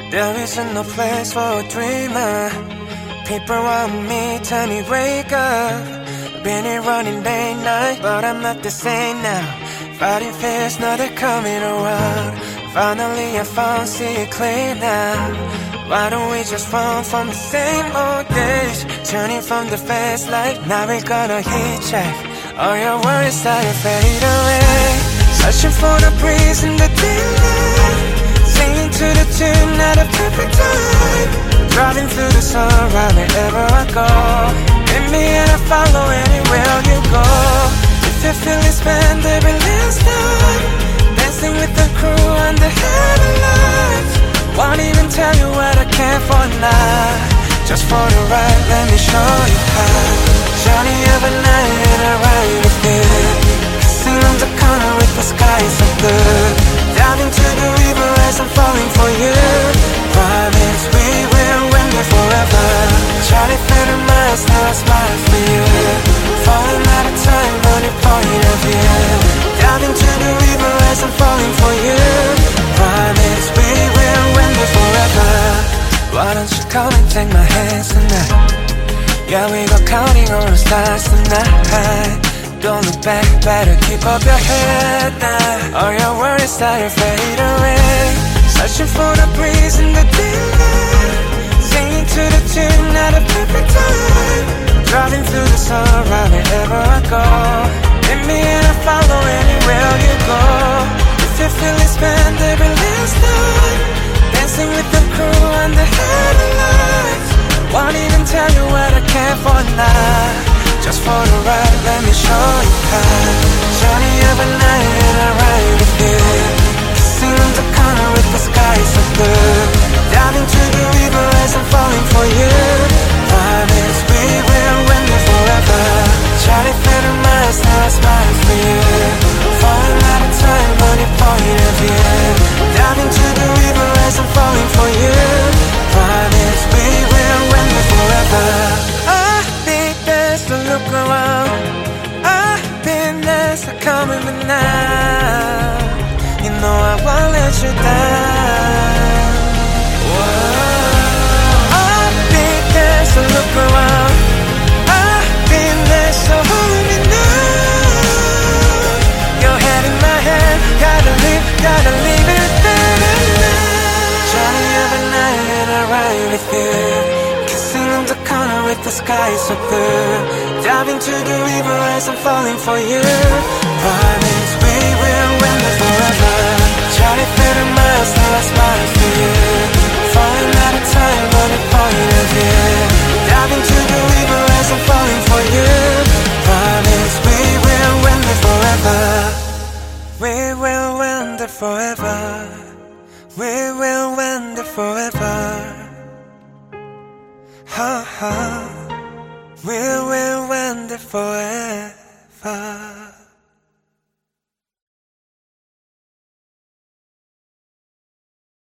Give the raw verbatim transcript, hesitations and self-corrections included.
There isn't no place for a dreamer. People want me, tell me wake up. Been here running day and night, but I'm not the same now. Fighting fears, now they're coming around. Finally I found, see it clear now. Why don't we just run from the same old days? Turning from the fast light, now we got a heat check. All your worries start to fade away. Searching for the breeze in the daylight, singing to the tune at a perfect time. Driving through the sun, right wherever I go. Hit me and I follow anywhere you go. If you feel it, spend every last time dancing with the crew under headlights. Won't even tell you what I care for now. Just for the ride, let me show you how. Journey of a night and I ride with you, kissing on the corner with the sky so blue. Diving to the river as I'm falling for you. Promise we will win it forever. Charlie through the miles, now I smile for you. Falling out of time on your point of view. Diving to the river as I'm falling for you. Promise we will win it forever. Why don't you come and take my hands tonight? Yeah, we go counting on the stars tonight. Don't look back, better keep up your head now. All your worries start to fade away. Searching for the breeze in the daylight, singing to the tune at a perfect time. Driving through the sun, right wherever I go. Hit me and I follow anywhere you go. If you feel it, spend every last night dancing with the crew under headlights. Won't even tell you what I care for now. Just for the ride, let me show you how. Journey of a night and I ride with you, kissing on the corner with the sky so blue. Diving to the river as I'm falling for you. Promise we will win it forever. Charlie through the miles, now I smile for you. Falling out of time on your point of view. Diving to the river as I'm falling for you. Promise we will win it forever. I think there's to look around. I've been there, so come with me now. You know I won't let you down. Whoa. I think there's to look around. I've been there, so hold me now. Your head in my hand, gotta leave, gotta leave it there tonight. Journey of a night and I ride with you, kissing on the corner with the sky so blue. Diving to the river as I'm falling for you. Promise we will win it forever. Charlie through the miles, now I smile for you. Falling out of time on your point of view. Diving to the river as I'm falling for you. Promise we will win it forever. We will win it forever. We will win it forever. Ha ha. We will win it forever.